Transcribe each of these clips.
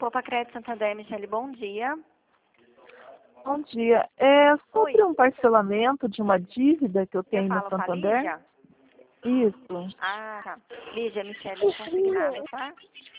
Poupa Crédito Santander, Michele, bom dia. Bom dia. É sobre Oi. um parcelamento de uma dívida que eu Você tenho no fala com a Santander? Lígia? Isso. Ah, tá. Lígia, Michele, consignado, tá?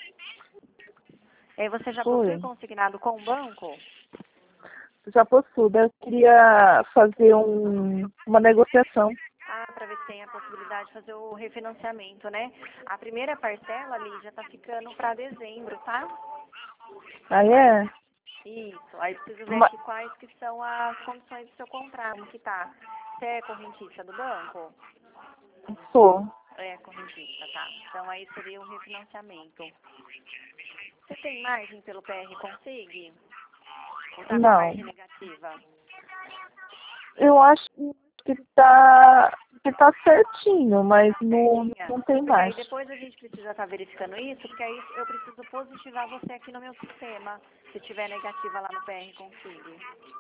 Você já possui Foi. consignado com o banco? Já possuo. Eu queria fazer uma negociação. Ah, para ver se tem a possibilidade de fazer o refinanciamento, né? A primeira parcela, Lígia, tá ficando para dezembro, tá? Ah, é? Isso. Aí preciso ver Ma- aqui quais que são as condições do seu contrato, como que tá. Você é correntista do banco? Sou. É correntista, tá. Então aí seria um refinanciamento. Você tem margem pelo PR Consig? Ou tá com a Não. margem negativa? Eu acho que tá certinho, mas Certinha? não tem Porque aí mais. depois a gente precisa estar verificando isso, porque aí eu preciso positivar você aqui no meu sistema, se tiver negativa lá no PR Consig.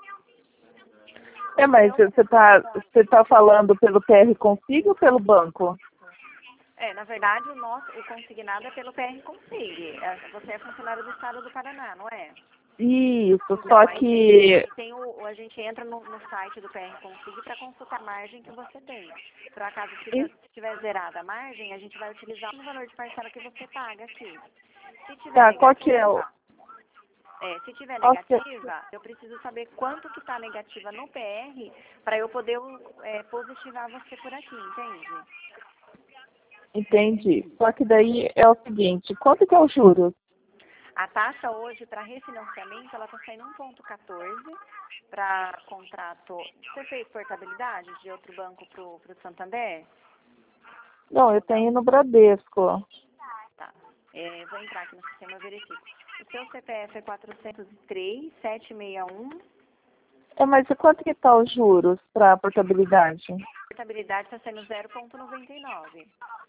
É, O mas seu, você tá falando pelo PR Consigo ou pelo banco? na verdade, o consignado é pelo PR Consig. Você é funcionário do Estado do Paraná, não é? Isso, Então, só aí que... tem a gente entra no site do PR Consig para consultar a margem que você tem. Por acaso, se tiver zerada a margem, a gente vai utilizar o valor de parcela que você paga aqui. Se tiver Tá, qual que é o... negativa, se tiver qual que é- negativa, eu preciso saber quanto que está negativa no PR para eu poder positivar você por aqui, entende? Entendi. Só que daí é o seguinte, quanto que é o juros? A taxa hoje para refinanciamento, ela está saindo 1,14 para contrato. Você fez portabilidade de outro banco para o Santander? Não, eu tenho no Bradesco. Tá. Vou entrar aqui no sistema e verifico. O seu CPF é 403-761. Mas e quanto que tá os juros para portabilidade? A portabilidade está sendo 0,99.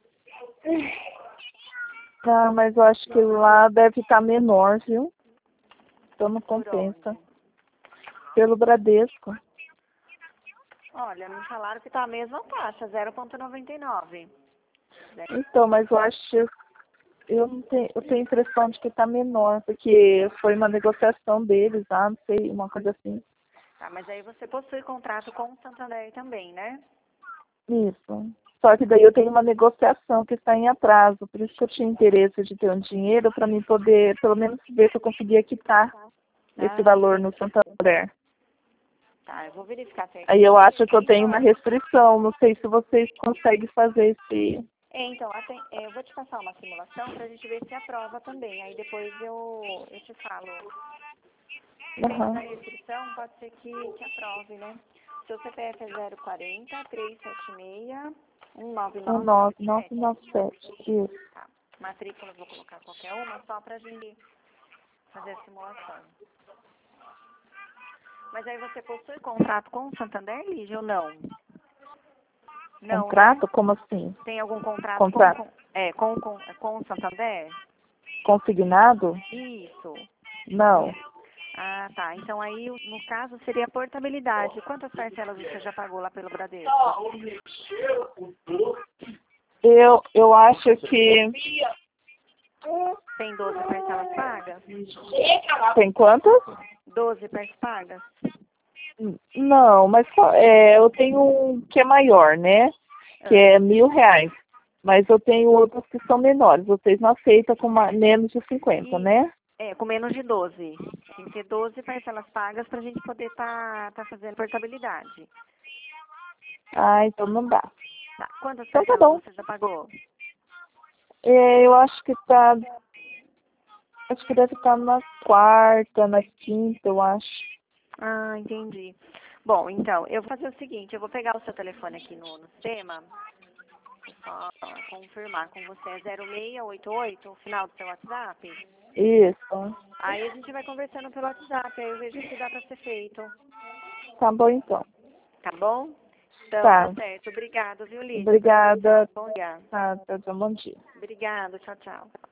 Ah, mas eu acho que lá deve estar menor, viu? Então não Por compensa. onde? Pelo Bradesco. Olha, me falaram que está a mesma taxa, 0,99. Então, mas eu acho... eu tenho a impressão de que tá menor, porque foi uma negociação deles, não sei, uma coisa assim. Tá, mas aí você possui contrato com o Santander também, né? Isso. Só que daí eu tenho uma negociação que está em atraso, por isso que eu tinha interesse de ter um dinheiro para mim poder, pelo menos, ver se eu conseguia quitar esse valor no Entendi. Santander. Tá, eu vou verificar Aí certinho. eu acho que eu tenho uma restrição, não sei se vocês conseguem fazer esse... Então, eu vou te passar uma simulação para a gente ver se aprova também. Aí depois eu te falo. Depende da restrição, pode ser que aprove, né? Seu CPF é 040-376-19997. 19997, isso. Tá. Matrícula, eu vou colocar qualquer uma, só para a gente fazer a simulação. Mas aí você possui contrato com o Santander, Lígia, ou não? Não, né? Contrato? Como assim? Tem algum contrato Contrato com o Santander? consignado? Isso. Não. Ah, tá. Então aí, no caso, seria a portabilidade. Quantas parcelas você já pagou lá pelo Bradesco? Eu acho que... Tem 12 parcelas pagas? Tem quantas? 12 parcelas pagas? Não, mas eu tenho um que é maior, né? Que é R$ 1.000. Mas eu tenho outros que são menores. Vocês não aceitam com menos de 50, né? Com menos de 12. Tem que ter 12 parcelas pagas para a gente poder tá fazendo portabilidade. Ah, então não dá. Tá. Quantas Então tá parcelas bom. você já pagou? Eu acho que tá... Acho que deve estar na quarta, na quinta, eu acho. Ah, entendi. Bom, então, eu vou fazer o seguinte, eu vou pegar o seu telefone aqui no sistema, só confirmar com você, é 0688, o final do seu WhatsApp? Isso. Aí a gente vai conversando pelo WhatsApp, aí eu vejo o que dá pra ser feito. Tá bom, então. Tá bom? Então, Tá. certo. Obrigado, viu, Lídia? Obrigada. Bom dia. Tá, bom dia. Obrigada, tchau, tchau.